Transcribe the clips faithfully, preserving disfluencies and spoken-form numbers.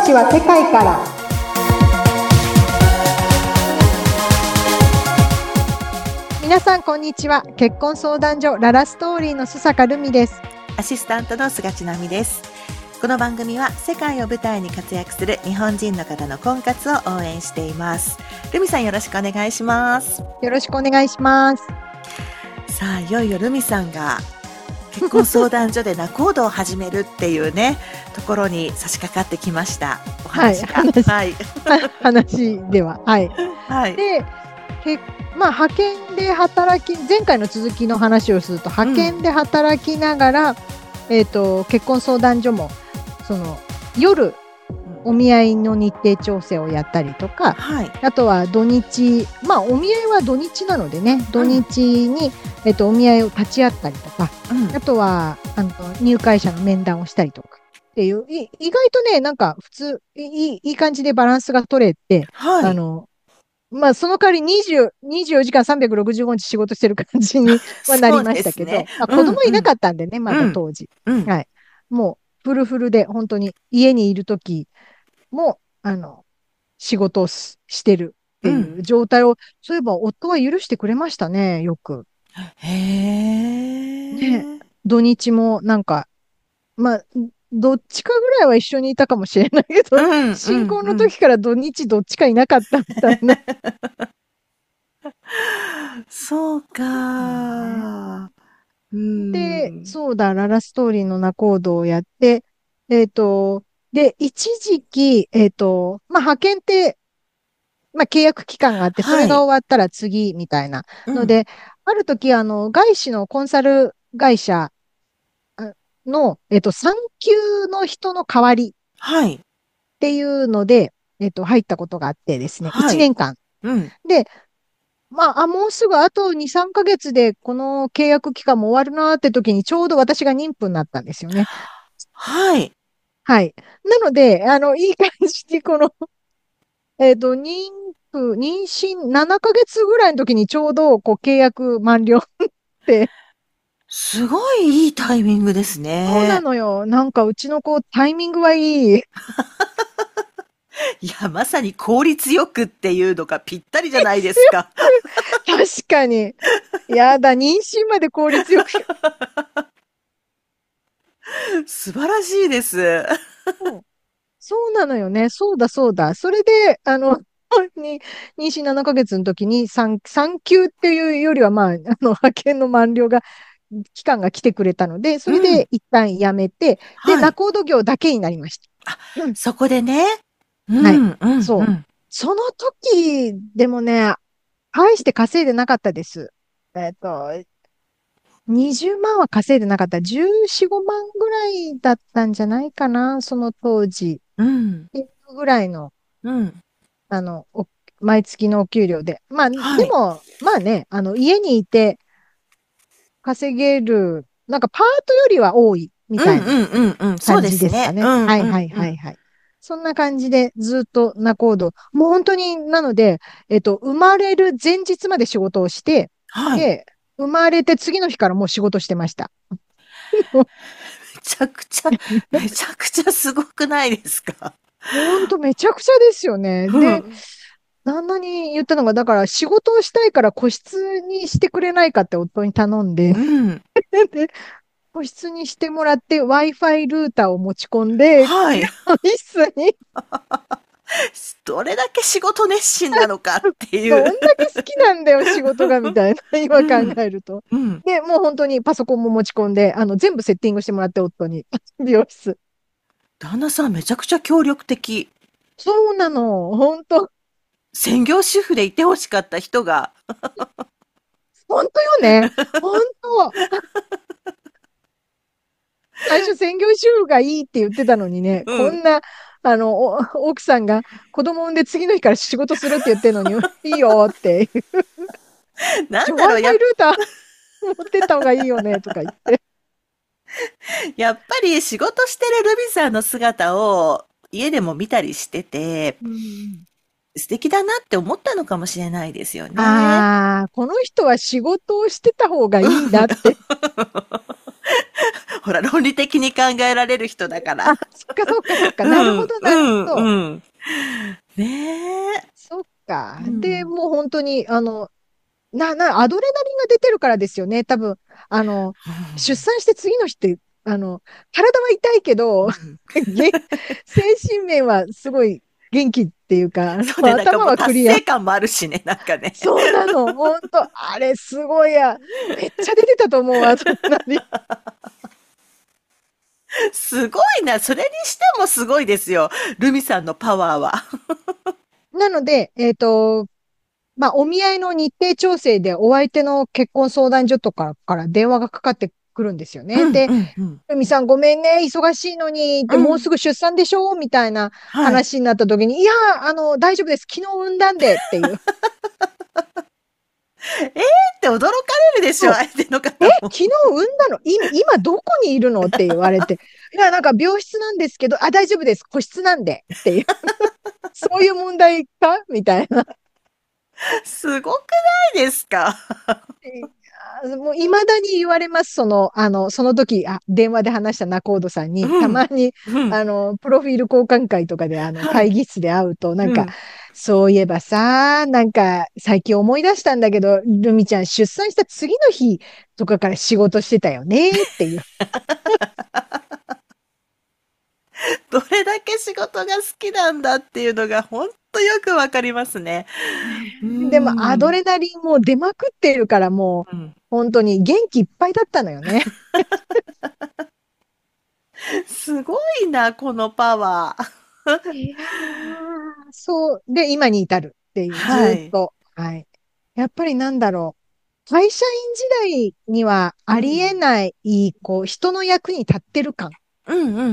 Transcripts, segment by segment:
話は世界から。皆さんこんにちは。結婚相談所ララストーリーの須坂ルミです。 アシスタントの菅千奈美です。この番組は世界を舞台に活躍する日本人の方の婚活を応援しています。ルミさんよろしくお願いします。 よろしくお願いします。 さあいよいよルミさんが結婚相談所で仲人を始めるっていうねところに差し掛かってきました。お話が、 はい、話、 はい、 話では、はい、 はい、 で、けまあ派遣で働き、前回の続きの話をすると派遣で働きながら、うん、えっと結婚相談所もその夜お見合いの日程調整をやったりとか、 はい、 あとは土日、まあお見合いは土日なのでね、土日に、うん、えっとお見合いを立ち会ったりとか、うん、あとはあの入会者の面談をしたりとかっていう、い意外とねなんか普通いいいい感じでバランスが取れて、はい、あのまあその代わりにじゅう、にじゅうよじかんさんびゃくろくじゅうごにち仕事してる感じにはなりましたけど、ね、まあ、子供いなかったんでね、うん、まだ当時、うん、はい、もうフルフルで本当に家にいる時もあの仕事をしてるっていう状態を、うん、そういえば夫は許してくれましたね、よく。 へー。 ね、土日もなんか、まあ、どっちかぐらいは一緒にいたかもしれないけど、うん、新婚の時から土日どっちかいなかったみたいな。 そうか、うん。 で、そうだ、ララストーリーの仲人をやって、えっと、で、一時期、えっと、まあ、派遣って、まあ、契約期間があって、それが終わったら次みたいなので、はい、うん、ある時、あの、外資のコンサル会社の、えっと、産休の人の代わりっていうので、はい、えっと、入ったことがあってですね、はい、いちねんかん。うん、で、まあ、あ、もうすぐあとに、さんかげつでこの契約期間も終わるなって時にちょうど私が妊婦になったんですよね。 はい。 はい。なので、あの、いい感じにこの、えっと、妊婦、妊娠ななかげつぐらいの時にちょうどこう契約満了って。 すごいいいタイミングですね。 そうなのよ。なんかうちの子タイミングはいい。 いや、まさに効率よくっていうのがぴったりじゃないですか。 確かに。やだ、妊娠まで効率よく。 素晴らしいです。 そう、そうなのよね。そうだ、そうだ。それで、あの、に妊娠ななかげつの時に産、産休っていうよりは、まあ、あの、派遣の満了が、期間が来てくれたので、それで一旦やめて、うん、で、仲人業だけになりました。 あ、うん、そこでね。 うん、はい、うん、そう、うん。その時、でもね、大して稼いでなかったです。えっと、にじゅうまんは稼いでなかった。じゅうよん、ごまんぐらいだったんじゃないかな、その当時。うん。っていうぐらいの、うん。あの、毎月のお給料で。まあ、はい、でも、まあね、あの、家にいて稼げる、なんかパートよりは多いみたいな感じですかね。はいはいはいはい。そんな感じでずっと仲人。もう本当に、なので、えっと、生まれる前日まで仕事をして、はい、で、生まれて次の日からもう仕事してました。 めちゃくちゃ、めちゃくちゃすごくないですか？ ほんとめちゃくちゃですよね。うん、で、旦那に言ったのが、だから仕事をしたいから個室にしてくれないかって夫に頼んで、うん、で個室にしてもらって Wi-Fi ルーターを持ち込んで、はい、室に。 どれだけ仕事熱心なのかっていう。 どんだけ好きなんだよ、仕事が、みたいな、今考えると。うんうん、で、もう本当にパソコンも持ち込んで、あの、全部セッティングしてもらって、夫に。美容室。 旦那さんめちゃくちゃ協力的。 そうなの、本当。 専業主婦でいてほしかった人が。 本当よね。本当。最初専業主婦がいいって言ってたのにね、うん、こんな、あの、奥さんが子供産んで次の日から仕事するって言ってるのに、いいよっていう。 なんだろう、 Wi-Fi ルーター持ってった方がいいよね、とか言って。 やっぱり仕事してるルビさんの姿を家でも見たりしてて、うん、素敵だなって思ったのかもしれないですよね。 ああ、この人は仕事をしてた方がいいなって。 ほら、論理的に考えられる人だかあ、 ら。 そっかそっかそっか。 うん、 なるほど、なるほうん、 ど。 うん。ねえ。 そっか。で、 うん。 もう本当に、あの、な、な、アドレナリンが出てるからですよね。多分、あの、出産して次の日って、あの、体は痛いけど、 うん。 げ精神面はすごい元気っていうか、あの、 そうね、なんか頭もうはクリア。 達成感もあるしね、なんかね。 そうなの。本当あれ、すごいや。めっちゃ出てたと思う、アドレナリン。 すごいな。それにしてもすごいですよ。ルミさんのパワーは。 なので、えっと、まあ、お見合いの日程調整でお相手の結婚相談所とかから電話がかかってくるんですよね。 うん、 で、 うん、うん。 ふみさんごめんね、忙しいのに、ってもううん。 すぐ出産でしょみたいなはい。 話になった時に、いや、あの、大丈夫です。昨日産んだんでっていう。 えーって驚かれるでしょ、 そう。 相手のえ、 方も。 昨日産んだのい今どこにいるのって言われて。いや、なんか病室なんですけど、あ、大丈夫です。個室なんで。っていう。そういう問題かみたいな。 すごくないですか？ いやもう未だに言われます。その、あの、その時、あ、電話で話した仲人さんに、たうん。 まに、 うん。 あの、プロフィール交換会とかで、あの、 はい。 会議室で会うと、なんか、 うん。 そういえばさ、なんか、最近思い出したんだけど、ルミちゃん出産した次の日とかから仕事してたよね、っていう。 どれだけ仕事が好きなんだっていうのがほんとよくわかりますね。うーでも、アドん。 レナリンも出まくっているから、もう、 うん。 本当に元気いっぱいだったのよね。 すごいな、このパワー。 いやー、そう。で、今に至るっていう、ずはい。 ーっと。はい。やっぱりなんだろう。会社員時代にはありえうん。 ない、こう、人の役に立ってる感うんうんうんうん。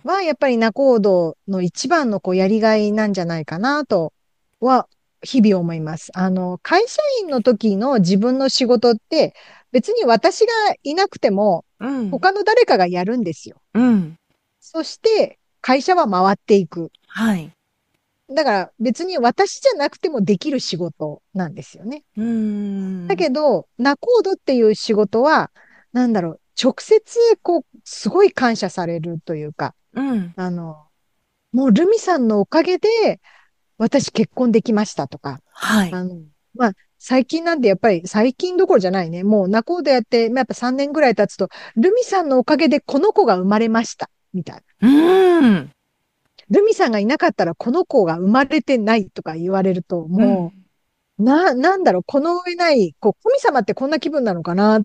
は、やっぱり仲人の一番のこう、やりがいなんじゃないかなとは、日々思います。あの、会社員の時の自分の仕事って、別に私がいなくても、 うん。 他の誰かがやるんですよ。 うん。 そして、会社は回っていく。 はい。 だから別に私じゃなくてもできる仕事なんですよね。 うーだん。 けど、ナコードっていう仕事は、なんだろう、直接、こう、すごい感謝されるというか、 うん。 あの、もうルミさんのおかげで私結婚できましたとか、 はい。 あの、まあ、最近なんでやっぱり最近どころじゃないね。もうナコードやって、まあやっぱさんねんぐらい経つと、ルミさんのおかげでこの子が生まれました。みたいな。 うーん。 ルミさんがいなかったらこの子が生まれてないとか言われると、 うん。 もう、な、なんだろう、この上ない、こう、神様ってこんな気分なのかなって。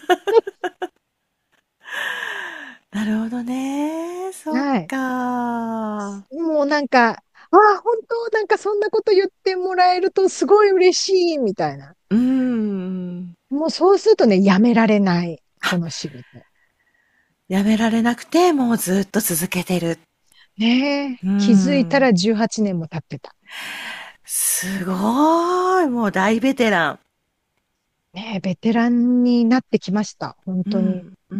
なるほどね。そっはい。 か。 もうなんか、ああ、本当なんかそんなこと言ってもらえるとすごい嬉しい、みたいな。 うーん。 もうそうするとね、やめられない、この仕事。 やめられなくて、もうずっと続けてる。 ねえ。 うー気づいたん。 らじゅうはちねんも経ってた。 すごい。もう大ベテラン。 ねえ、ベテランになってきました。本当に。 うん。うん。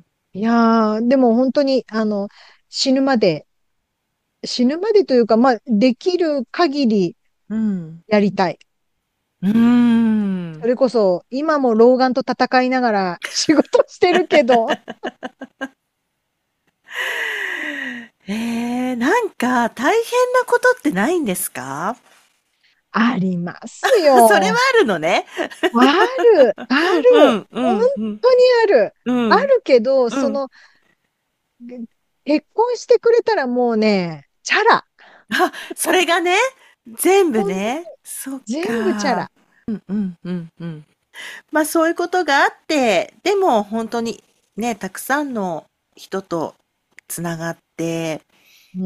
いやー、でも本当に、あの、死ぬまで、死ぬまでというか、まあ、できる限りうん。 やりたい。 うーん。 それこそ、今も老眼と戦いながら仕事してるけど、 えー、なんか大変なことってないんですか？ ありますそれはよ。 あるのね。 ある、ある。 うん、う本ん、うん、 当にある。 うん、 あるけど、 うん。 その、結婚してくれたらもうね、チャラ。 あ、それがね、全部ほんね。そっ全部チャか。 ラ。 うんうんうんうん。まあそういうことがあって、でも本当にね、たくさんの人とつながって、 うん。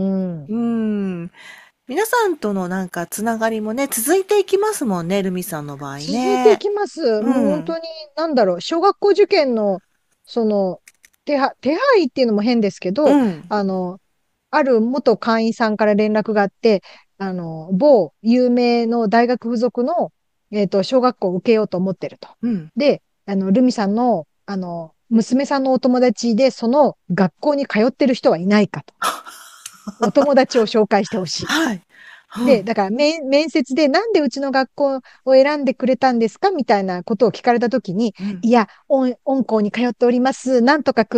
うーん、皆さんとのなんかつながりもね、続いていきますもんね、ルミさんの場合続いていね。 きます。 うん、 もう本当に、なんだろう、小学校受験の、その、手は、手配っていうのも変ですけど、 うん、 あの、ある元会員さんから連絡があって、あの、某有名の大学附属の、えっと、小学校を受けようと思ってると。 うん。 で、あの、ルミさんの、あの、娘さんのお友達で、その学校に通ってる人はいないかと。お友達を紹介してほしい。 はい。うで、 ん、 だから面、面接でなんでうちの学校を選んでくれたんですかみたいなことを聞かれたときに、 うん。 いや、音、音校に通っております。なんとかくん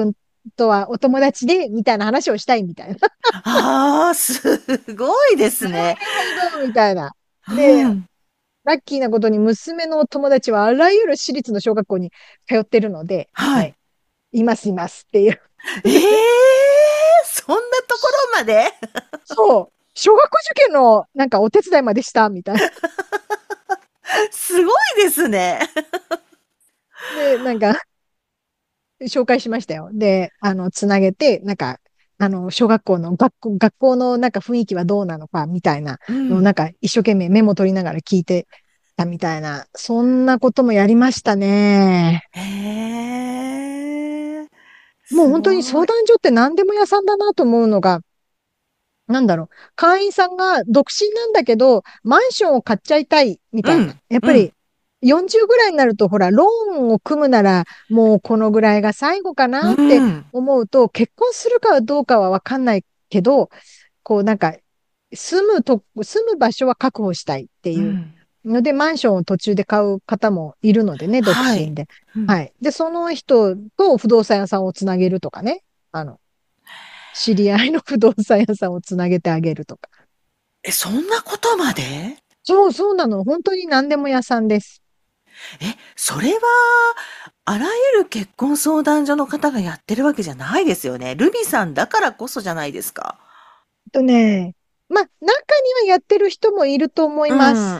とはお友達で、みたいな話をしたいみたいな。 ああ、すごいですね。 はいはい、どうみたいな。で、 うん。 ラッキーなことに娘の友達はあらゆる私立の小学校に通ってるので、 はい。 はい。いますいますっていう。 ええ、そんなところまで。 そう。小学校受験のなんかお手伝いまでしたみたいな。 すごいですね。 で、なんか、紹介しましたよ。で、あの、つなげて、なんか、あの、小学校の学校、学校のなんか雰囲気はどうなのか、みたいなのを、 うん。 なんか一生懸命メモ取りながら聞いてたみたいな、そんなこともやりましたね。 へえ、 もうす本当に相ごい。 談所って何でも屋さんだなと思うのが、なんだろう、会員さんが独身なんだけど、マンションを買っちゃいたい、みたいな。 うん、うん、 やっぱり、よんじゅうぐらいになると、ほら、ローンを組むなら、もうこのぐらいが最後かうなってん。 思うと、結婚するかどうかはわかんないけど、こうなんか、住むと、住む場所は確保したいっていううん。 ので、マンションを途中で買う方もいるのでね、独はい。 身で。 うん。 はい。で、その人と不動産屋さんをつなげるとかね。あの、知り合いの不動産屋さんをつなげてあげるとか。 え、そんなことまで？ そうそうなの。本当に何でも屋さんです。 え、それは、あらゆる結婚相談所の方がやってるわけじゃないですよね。ルミさんだからこそじゃないですか。 とね、まあ、中にはやってる人もいると思いうん、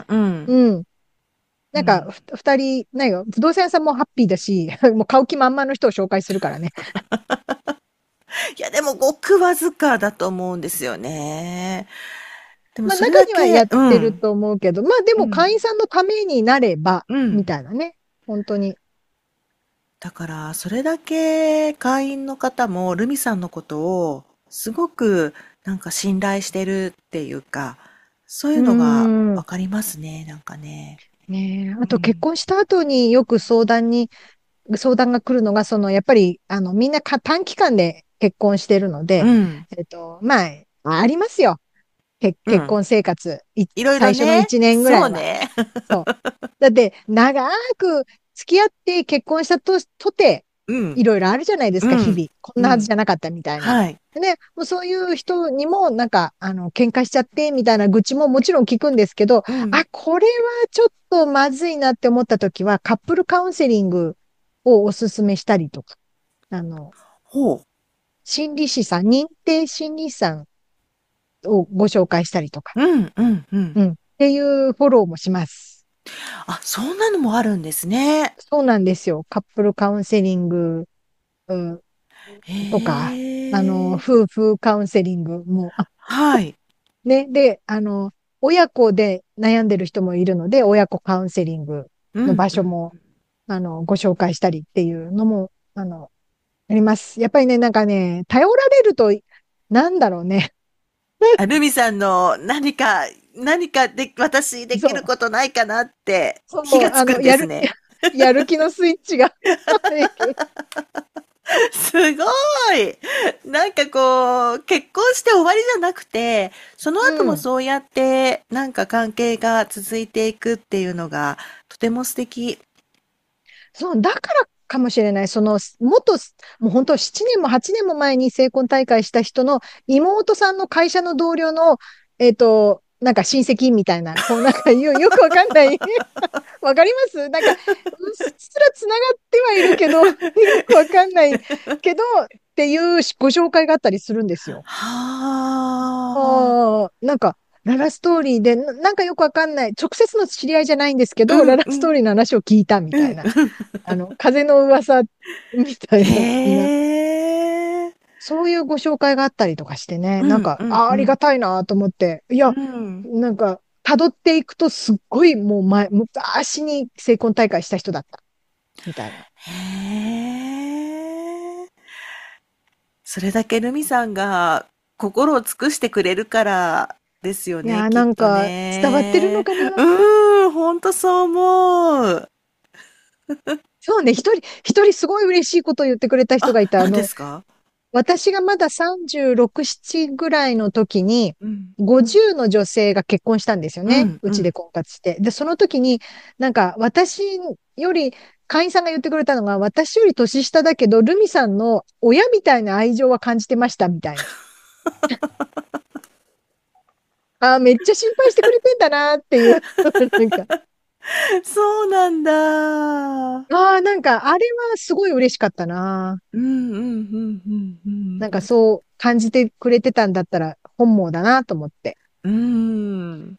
ます。 うん、 うん。なんか、 うん。 ふ二人、なんか、不動産屋さんもハッピーだし、もう買う気満々の人を紹介するからね。 いや、でもごくわずかだと思うんですよね。でもまあ、 それ中にはやっだけ、うん、 てると思うけど、まあ、でもうん、 会員さんのためになれば、みうん。 たいなね。本当に。 だから、それだけ会員の方もルミさんのことをすごくなんか信頼してるっていうか、そういううのがーん。 わかりますね、なんかね。 ねえ、あと結うん。 婚した後によく相談に、相談が来るのが、その、やっぱり、あの、みんなか短期間で結婚してるので、 うん。 えっと、まあ、ありますよ。けうん。 結婚生活、いいろいろ最初のね。 いちねんぐらいは。 そうね。 そう。だって、長く付き合って結婚したと、とて、 うん。 いろいろあるじゃないですか、日うん。 々。こんなはずうん。 じゃなかったみたいな。 はい。 でね、もうそういう人にも、なんか、あの、喧嘩しちゃって、みたいな愚痴ももちろん聞くんですけど、あ、 うん。 これはちょっとまずいなって思った時は、カップルカウンセリングをおすすめしたりとか、あの、 ほう。 心理師さん、認定心理師さんをご紹介したりとか、 うん、うん、うん。 うん、っていうフォローもします。 あ、そんなのもあるんですね。 そうなんですよ。カップルカウンセリング、うん、とか、あの、 へえ。 夫婦カウンセリングも、あ、 はい。 ね、で、あの、親子で悩んでる人もいるので、親子カウンセリングのうん、うん。 場所も、あの、ご紹介したりっていうのも、あの、あります。やっぱりね、なんかね、頼られると、なんだろうね。 あ、ルミさんの何か、何かで、私できるそう、 ことないかなってそう、 気がつくあの、やる、 んですね。 やる気のスイッチがすごい。なんかこう、結婚して終わりじゃなくて、その後もうん。 そうやってなんか関係が続いていくっていうのがとても素敵。 そう、だからかもしれない。その、もっと、もう本当ななねんもはちねんも前に成婚大会した人の妹さんの会社の同僚の、えっと、なんか親戚みたいな、こうなんかよ、よくわかんないわかりますなんか、うっすらつながってはいるけど、よくわかんないけど、っていうご紹介があったりするんですよ。 はあ。 ああ、なんか、ララストーリーで、ななんかよくわかんない、直接の知り合いじゃないんですけど、ララうんうん。 ストーリーの話を聞いたみうん。 たいな。あの、風の噂みたいな、な、 へえ。 そういうご紹介があったりとかしてね、 うんなんか、あ、ありがうんうん。 たいなと思って、いや、 うん。 なんか、辿っていくとすっごいもう前、昔に成婚大会した人だった、みたいな。 へえ。それだけルミさんが心を尽くしてくれるからですよね、 いやー、 きっとなんか、伝わってるのね。 かな。 うーん、ほんとそう思う。 そうね、一人、一人すごい嬉しいことを言ってくれた人がいあ、 た。あ何での、 すか？ 私がまださんじゅうろく、ななぐらいの時に、 うん。 ごじゅうの女性が結婚したんですよね。 うん、うん、 うちで婚活して。で、その時に、なんか、私より会員さんが言ってくれたのが、私より年下だけど、ルミさんの親みたいな愛情は感じてました、みたいな。ああ、めっちゃ心配してくれてんだなっていう。なんか、 そうなんだ。 ああ、なんか、あれはすごい嬉しかったな。 うんうんうんうんうん。 なんかそう感じてくれてたんだったら本望だなと思って。 うん。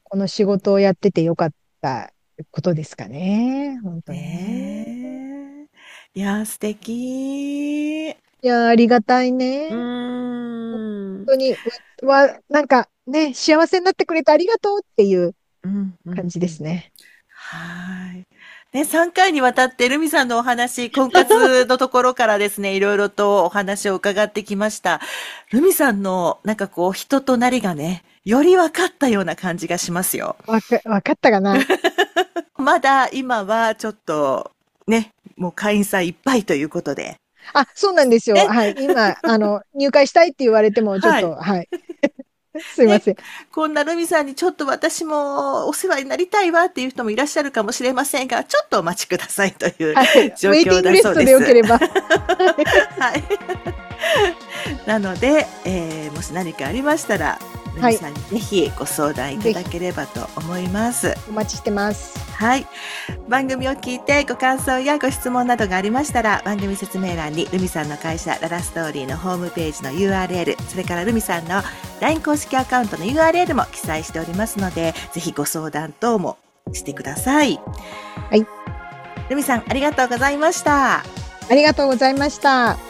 この仕事をやっててよかったことですかね。本当にね。 ねえ。いや、素敵。 いやー、ありがたいうね。本ーん。 当に、わ、わなんかね、幸せになってくれてありがとうっていううんう感じんうん。 ですね。 はい。ね、さんかいにわたってルミさんのお話、婚活のところからですね、いろいろとお話を伺ってきました。ルミさんのなんかこう人となりがね、より分かったような感じがしますよ。 わか、わかったかな。 まだ今はちょっとね、もう会員さんいっぱいということで。 あ、そうなんですよ。 ね、 はい。今、あの、入会したいって言われても、ちょっはい。 と、はい。すいまね、 せん。 こんなルミさんにちょっと私もお世話になりたいわっていう人もいらっしゃるかもしれませんが、ちょっとお待ちくださいというはい。 状況だウェイティングリそうです。 ストでよければ。 はい。なので、えーもし何かありましたら、ルはい。 ミさんにぜひご相談いたぜひ、 だければと思います。 お待ちしてます。 はい。番組を聞いてご感想やご質問などがありましたら、番組説明欄にルミさんの会社ララストーリーのホームページの ユーアールエル、それからルミさんの ライン 公式アカウントの ユーアールエル も記載しておりますので、ぜひご相談等もしてください。 はい。 ルミさん、ありがとうございました。 ありがとうございました。